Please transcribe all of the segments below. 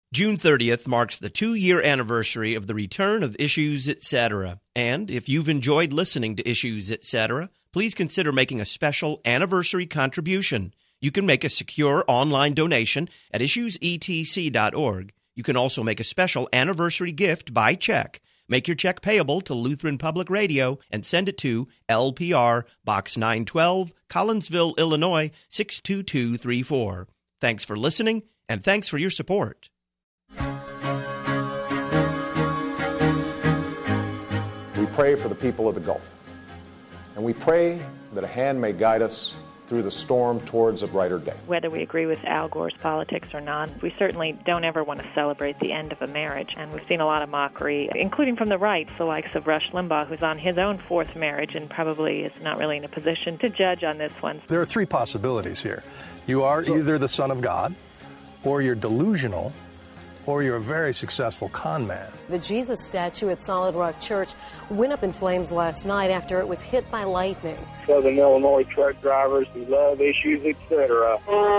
June 30th marks the 2-year anniversary of the return of Issues Etc. And if you've enjoyed listening to Issues Etc., please consider making a special anniversary contribution. You can make a secure online donation at issuesetc.org. You can also make a special anniversary gift by check. Make your check payable to Lutheran Public Radio and send it to LPR Box 912, Collinsville, Illinois 62234. Thanks for listening, and thanks for your support. We pray for the people of the Gulf, and we pray that a hand may guide us through the storm towards a brighter day. Whether we agree with Al Gore's politics or not, we certainly don't ever want to celebrate the end of a marriage. And we've seen a lot of mockery, including from the right, the likes of Rush Limbaugh, who's on his own fourth marriage and probably is not really in a position to judge on this one. There are three possibilities here. You are either the son of God, or you're delusional, or you're a very successful con man. The Jesus statue at Solid Rock Church went up in flames last night after it was hit by lightning. Southern Illinois truck drivers who love Issues, etc.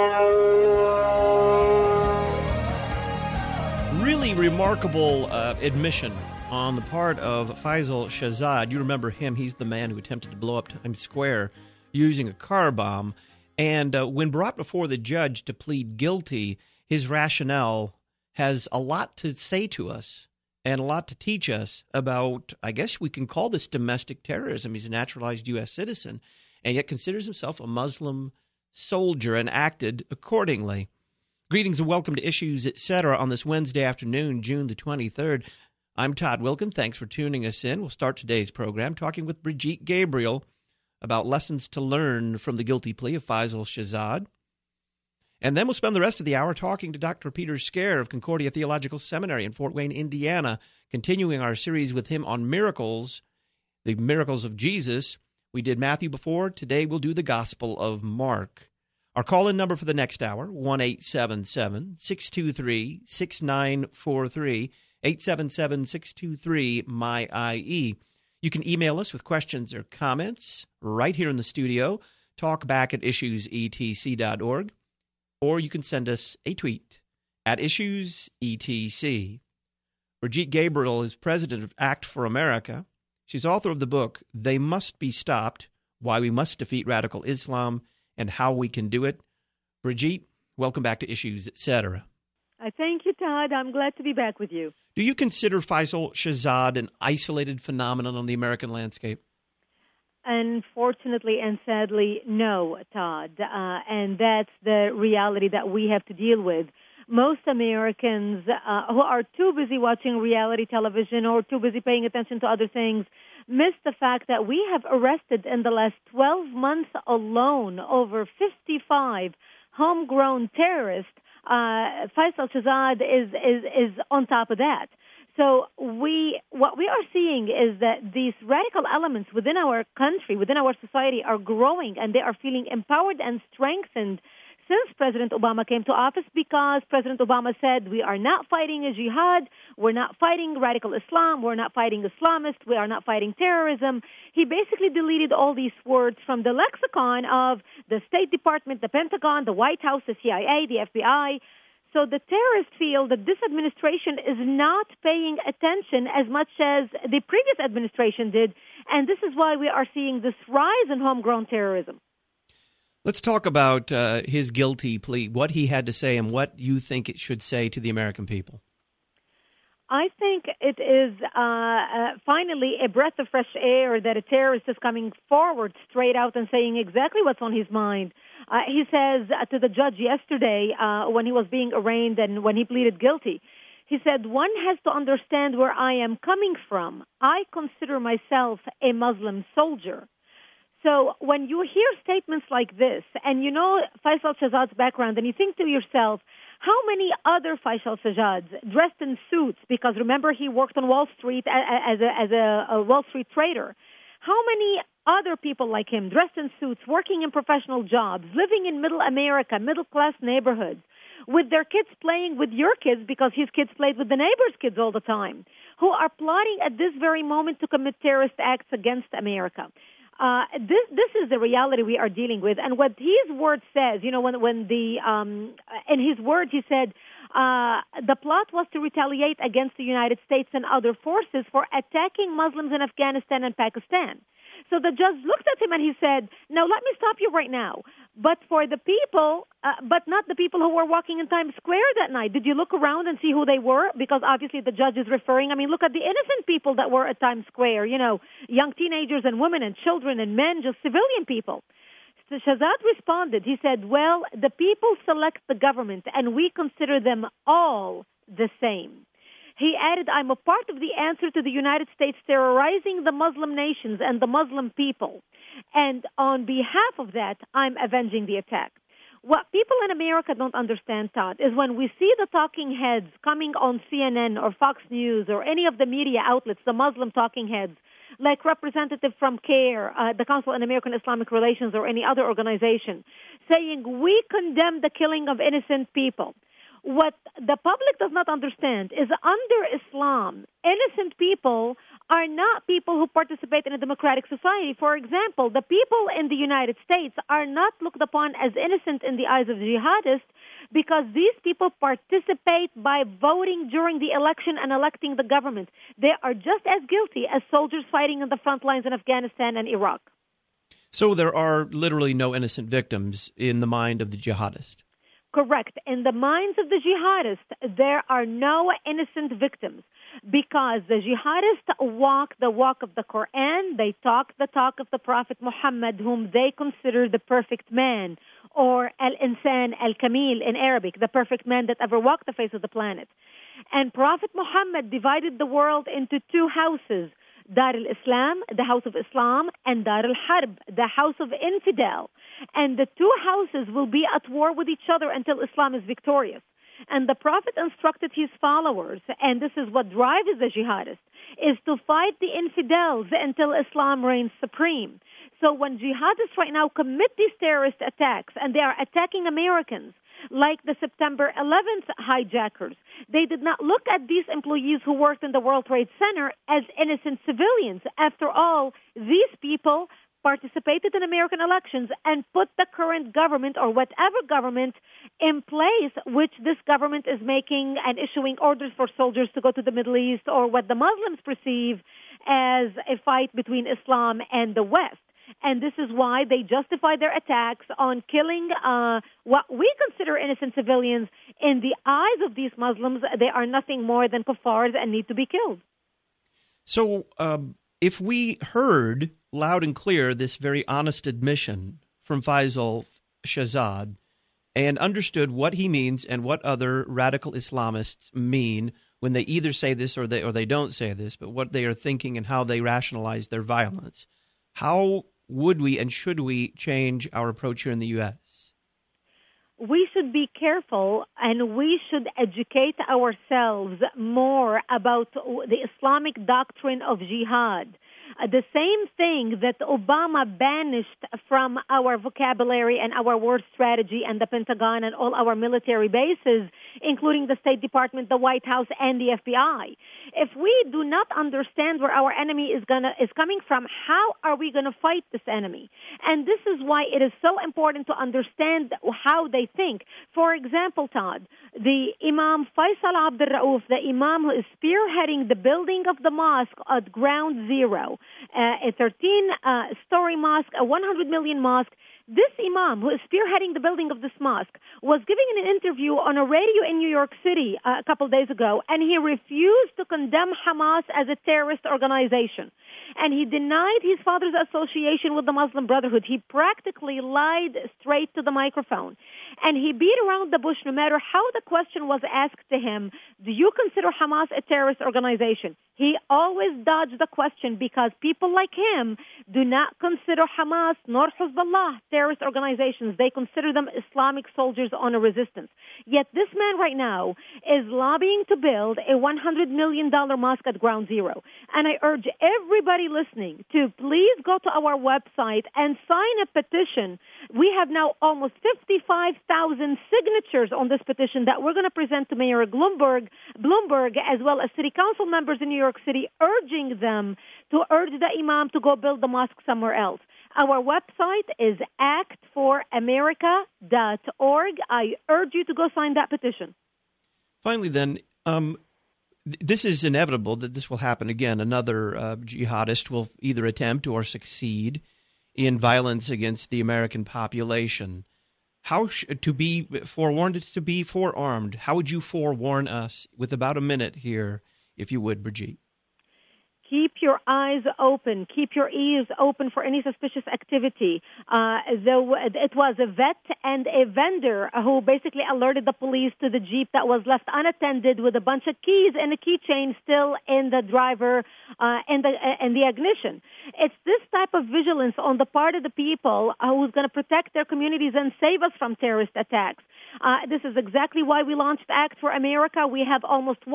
Really remarkable admission on the part of Faisal Shahzad. You remember him. He's the man who attempted to blow up Times Square using a car bomb. And when brought before the judge to plead guilty, his rationale has a lot to say to us and a lot to teach us about, I guess we can call this domestic terrorism. He's a naturalized U.S. citizen and yet considers himself a Muslim soldier and acted accordingly. Greetings and welcome to Issues Etc. on this Wednesday afternoon, June the 23rd. I'm Todd Wilkin. Thanks for tuning us in. We'll start today's program talking with Brigitte Gabriel about lessons to learn from the guilty plea of Faisal Shahzad. And then we'll spend the rest of the hour talking to Dr. Peter Scare of Concordia Theological Seminary in Fort Wayne, Indiana, continuing our series with him on miracles, the miracles of Jesus. We did Matthew before. Today we'll do the Gospel of Mark. Our call-in number for the next hour, 1-877-623-6943, 877-623-MY-IE. You can email us with questions or comments right here in the studio, talkback@issuesetc.org. Or you can send us a tweet at IssuesETC. Brigitte Gabriel is president of Act for America. She's author of the book, They Must Be Stopped, Why We Must Defeat Radical Islam and How We Can Do It. Brigitte, welcome back to Issues Etc. Thank you, Todd. I'm glad to be back with you. Do you consider Faisal Shahzad an isolated phenomenon on the American landscape? Unfortunately and sadly, no, Todd. And that's the reality that we have to deal with. Most Americans who are too busy watching reality television or too busy paying attention to other things miss the fact that we have arrested in the last 12 months alone over 55 homegrown terrorists. Faisal Shahzad is on top of that. So what we are seeing is that these radical elements within our country, within our society, are growing, and they are feeling empowered and strengthened since President Obama came to office, because President Obama said, we are not fighting a jihad, we're not fighting radical Islam, we're not fighting Islamists, we are not fighting terrorism. He basically deleted all these words from the lexicon of the State Department, the Pentagon, the White House, the CIA, the FBI. So the terrorists feel that this administration is not paying attention as much as the previous administration did, and this is why we are seeing this rise in homegrown terrorism. Let's talk about his guilty plea, what he had to say, and what you think it should say to the American people. I think it is finally a breath of fresh air that a terrorist is coming forward straight out and saying exactly what's on his mind. He says to the judge yesterday when he was being arraigned and when he pleaded guilty, he said, one has to understand where I am coming from. I consider myself a Muslim soldier. So when you hear statements like this, and you know Faisal Shahzad's background, and you think to yourself, how many other Faisal Shahzads dressed in suits, because remember he worked on Wall Street as a Wall Street trader, how many other people like him dressed in suits, working in professional jobs, living in middle America, middle-class neighborhoods, with their kids playing with your kids because his kids played with the neighbors' kids all the time, who are plotting at this very moment to commit terrorist acts against America. This is the reality we are dealing with, and what his word says. You know, when in his words he said, The plot was to retaliate against the United States and other forces for attacking Muslims in Afghanistan and Pakistan. So the judge looked at him and he said, "Now let me stop you right now. But for the people, but not the people who were walking in Times Square that night. Did you look around and see who they were? Because obviously the judge is referring. I mean, look at the innocent people that were at Times Square. You know, young teenagers and women and children and men, just civilian people." So Shahzad responded. He said, "Well, the people select the government, and we consider them all the same." He added, "I'm a part of the answer to the United States terrorizing the Muslim nations and the Muslim people. And on behalf of that, I'm avenging the attack." What people in America don't understand, Todd, is when we see the talking heads coming on CNN or Fox News or any of the media outlets, the Muslim talking heads, like representative from CARE, the Council on American Islamic Relations, or any other organization, saying, "We condemn the killing of innocent people." What the public does not understand is under Islam, innocent people are not people who participate in a democratic society. For example, the people in the United States are not looked upon as innocent in the eyes of jihadists because these people participate by voting during the election and electing the government. They are just as guilty as soldiers fighting in the front lines in Afghanistan and Iraq. So there are literally no innocent victims in the mind of the jihadist. Correct. In the minds of the jihadists, there are no innocent victims because the jihadists walk the walk of the Quran. They talk the talk of the Prophet Muhammad, whom they consider the perfect man, or al-insan al-kamil in Arabic, the perfect man that ever walked the face of the planet. And Prophet Muhammad divided the world into two houses, Dar al-Islam, the house of Islam, and Dar al-Harb, the house of infidel. And the two houses will be at war with each other until Islam is victorious. And the Prophet instructed his followers, and this is what drives the jihadists, is to fight the infidels until Islam reigns supreme. So when jihadists right now commit these terrorist attacks, and they are attacking Americans, like the September 11th hijackers, they did not look at these employees who worked in the World Trade Center as innocent civilians. After all, these people participated in American elections and put the current government or whatever government in place, which this government is making and issuing orders for soldiers to go to the Middle East, or what the Muslims perceive as a fight between Islam and the West. And this is why they justify their attacks on killing what we consider innocent civilians. In the eyes of these Muslims, they are nothing more than kuffars and need to be killed. So if we heard loud and clear this very honest admission from Faisal Shahzad and understood what he means and what other radical Islamists mean when they either say this or they don't say this, but what they are thinking and how they rationalize their violence, how would we and should we change our approach here in the U.S.? We should be careful, and we should educate ourselves more about the Islamic doctrine of jihad. The same thing that Obama banished from our vocabulary and our word strategy and the Pentagon and all our military bases, including the State Department, the White House, and the FBI. If we do not understand where our enemy is coming from, how are we going to fight this enemy? And this is why it is so important to understand how they think. For example, Todd, the Imam Faisal Abdul Rauf, the Imam who is spearheading the building of the mosque at Ground Zero, a 13-story mosque, a 100 million mosque. This Imam, who is spearheading the building of this mosque, was giving an interview on a radio in New York City a couple of days ago, and he refused to condemn Hamas as a terrorist organization. And he denied his father's association with the Muslim Brotherhood. He practically lied straight to the microphone. And he beat around the bush no matter how the question was asked to him, do you consider Hamas a terrorist organization? He always dodged the question because people like him do not consider Hamas nor Hezbollah terrorist organizations. They consider them Islamic soldiers on a resistance. Yet this man right now is lobbying to build a $100 million mosque at Ground Zero. And I urge everybody listening to please go to our website and sign a petition. We have now almost 55,000 signatures on this petition that we're going to present to Mayor Bloomberg, as well as city council members in New York City, urging them to urge the imam to go build the mosque somewhere else. Our website is actforamerica.org. I urge you to go sign that petition. Finally, then, this is inevitable that this will happen again. Another jihadist will either attempt or succeed in violence against the American population. How to be forewarned is to be forearmed. How would you forewarn us with about a minute here, if you would, Brigitte? Keep your eyes open. Keep your ears open for any suspicious activity. Though it was a vet and a vendor who basically alerted the police to the Jeep that was left unattended with a bunch of keys and a keychain still in the driver in the ignition. It's this type of vigilance on the part of the people who's going to protect their communities and save us from terrorist attacks. This is exactly why we launched Act for America. We have almost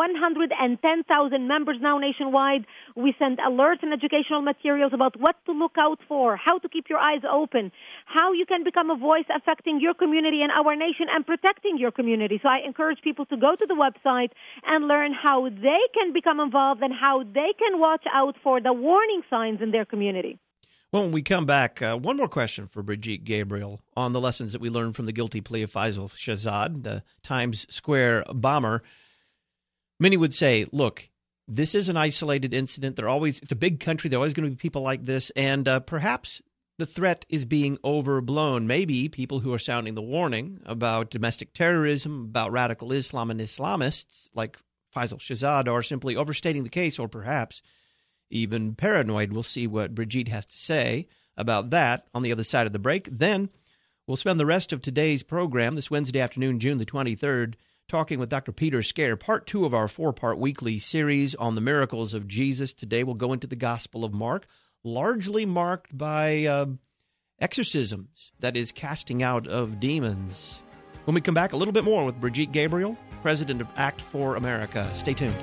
110,000 members now nationwide. We send alerts and educational materials about what to look out for, how to keep your eyes open, how you can become a voice affecting your community and our nation and protecting your community. So I encourage people to go to the website and learn how they can become involved and how they can watch out for the warning signs in their community. Well, when we come back, one more question for Brigitte Gabriel on the lessons that we learned from the guilty plea of Faisal Shahzad, the Times Square bomber. Many would say, look, this is an isolated incident. It's a big country. There are always going to be people like this. And perhaps the threat is being overblown. Maybe people who are sounding the warning about domestic terrorism, about radical Islam and Islamists like Faisal Shahzad are simply overstating the case, or perhaps even paranoid. We'll see what Brigitte has to say about that on the other side of the break. Then we'll spend the rest of today's program, this Wednesday afternoon, June the 23rd, talking with Dr. Peter Scare, part 2 of our 4-part weekly series on the miracles of Jesus. Today we'll go into the Gospel of Mark, largely marked by exorcisms, that is, casting out of demons. When we come back, a little bit more with Brigitte Gabriel, president of Act for America. Stay tuned.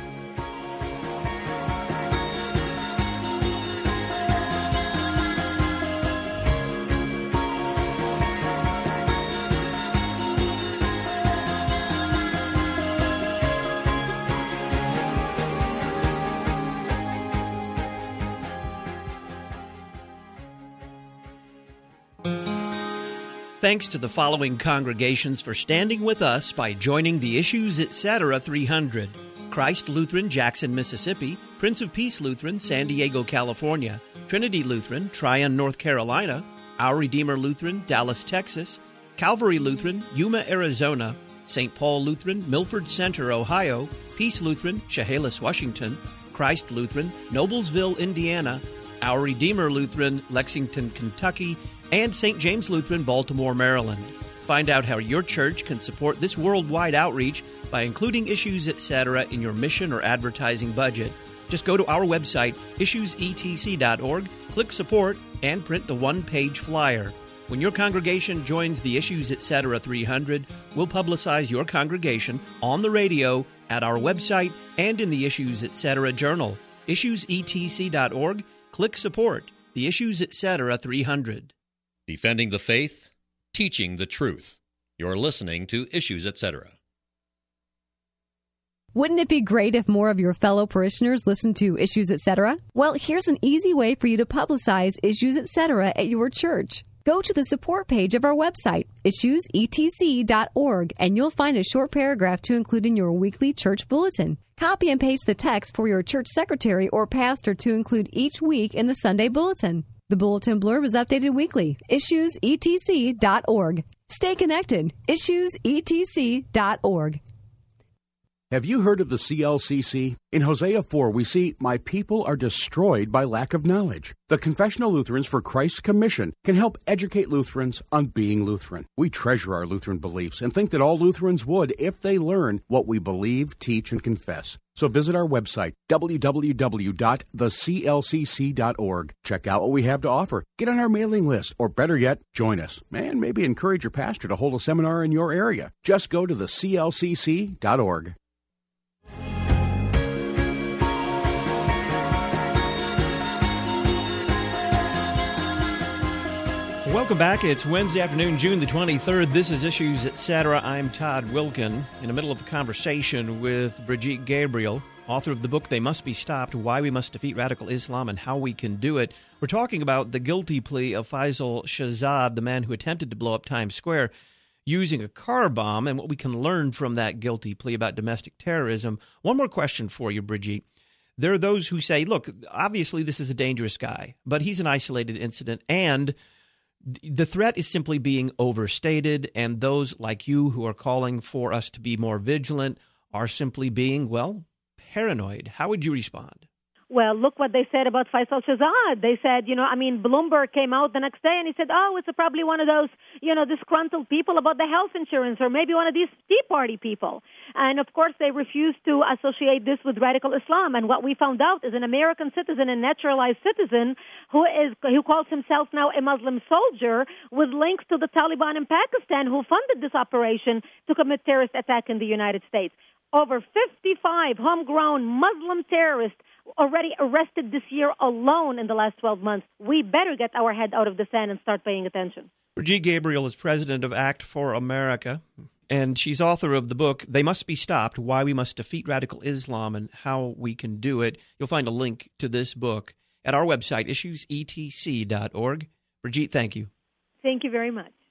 Thanks to the following congregations for standing with us by joining the Issues Etc. 300. Christ Lutheran, Jackson, Mississippi. Prince of Peace Lutheran, San Diego, California. Trinity Lutheran, Tryon, North Carolina. Our Redeemer Lutheran, Dallas, Texas. Calvary Lutheran, Yuma, Arizona. St. Paul Lutheran, Milford Center, Ohio. Peace Lutheran, Chehalis, Washington. Christ Lutheran, Noblesville, Indiana. Our Redeemer Lutheran, Lexington, Kentucky. And St. James Lutheran, Baltimore, Maryland. Find out how your church can support this worldwide outreach by including Issues Etc. in your mission or advertising budget. Just go to our website, issuesetc.org, click Support, and print the one-page flyer. When your congregation joins the Issues Etc. 300, we'll publicize your congregation on the radio, at our website, and in the Issues Etc. journal. Issuesetc.org, click Support, the Issues Etc. 300. Defending the faith, teaching the truth. You're listening to Issues Etc. Wouldn't it be great if more of your fellow parishioners listened to Issues Etc.? Well, here's an easy way for you to publicize Issues Etc. at your church. Go to the support page of our website, issuesetc.org, and you'll find a short paragraph to include in your weekly church bulletin. Copy and paste the text for your church secretary or pastor to include each week in the Sunday bulletin. The bulletin blurb is updated weekly. issuesetc.org. Stay connected. issuesetc.org. Have you heard of the CLCC? In Hosea 4, we see, "My people are destroyed by lack of knowledge." The Confessional Lutherans for Christ's Commission can help educate Lutherans on being Lutheran. We treasure our Lutheran beliefs and think that all Lutherans would if they learn what we believe, teach, and confess. So visit our website, www.theclcc.org. Check out what we have to offer. Get on our mailing list, or better yet, join us. And maybe encourage your pastor to hold a seminar in your area. Just go to theclcc.org. Welcome back. It's Wednesday afternoon, June the 23rd. This is Issues Etc. I'm Todd Wilkin, in the middle of a conversation with Brigitte Gabriel, author of the book They Must Be Stopped, Why We Must Defeat Radical Islam and How We Can Do It. We're talking about the guilty plea of Faisal Shahzad, the man who attempted to blow up Times Square using a car bomb and what we can learn from that guilty plea about domestic terrorism. One more question for you, Brigitte. There are those who say, look, obviously this is a dangerous guy, but he's an isolated incident, and the threat is simply being overstated, and those like you who are calling for us to be more vigilant are simply being, well, paranoid. How would you respond? Well, look what they said about Faisal Shahzad. They said, Bloomberg came out the next day and he said, it's probably one of those, disgruntled people about the health insurance, or maybe one of these Tea Party people. And, of course, they refused to associate this with radical Islam. And what we found out is an American citizen, a naturalized citizen, who calls himself now a Muslim soldier with links to the Taliban in Pakistan, who funded this operation to commit terrorist attack in the United States. Over 55 homegrown Muslim terrorists already arrested this year alone in the last 12 months. We better get our head out of the sand and start paying attention. Brigitte Gabriel is president of Act for America, and she's author of the book, They Must Be Stopped, Why We Must Defeat Radical Islam and How We Can Do It. You'll find a link to this book at our website, issuesetc.org. Brigitte, thank you. Thank you very much.